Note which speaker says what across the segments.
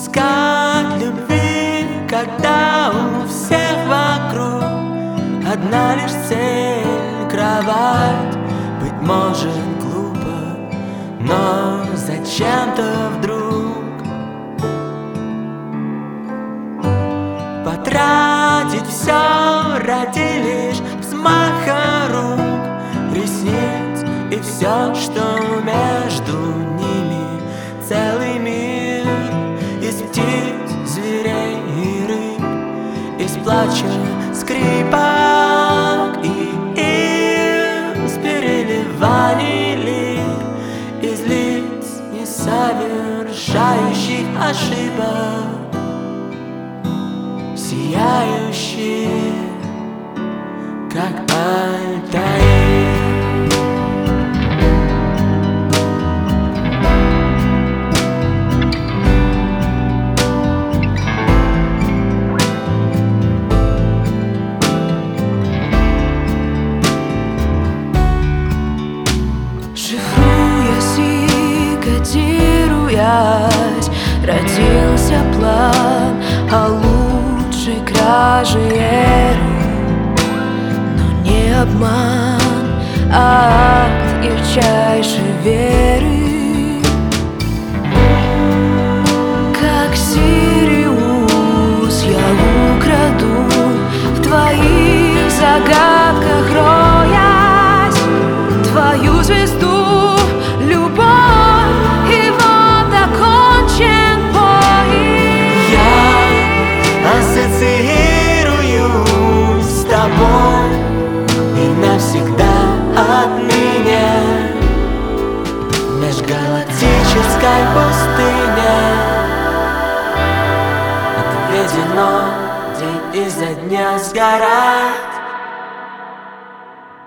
Speaker 1: искать любви, когда у всех вокруг одна лишь цель — кровать. Быть может глупо, но зачем-то вдруг потратить все ради лишь взмаха рук, ресниц и все, что между ними целый мир. Из птиц, зверей и рыб, из плача скрипок и из переливаний лип, из лиц несовершающих ошибок, сияющие, как Альтаир.
Speaker 2: Шифруясь и кодируясь, родился план о лучшей краже эры. Но не обман, а акт ярчайшей веры. Как Сириус я украду в твоих загадках, роясь твою звезду, любовь, и вот окончен бой.
Speaker 1: Я ассоциируюсь с тобой и навсегда отныне в межгалактической пустыне отведено день изо дня сгорать.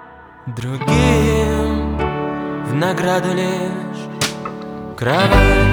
Speaker 1: Другим в награду лишь кровать.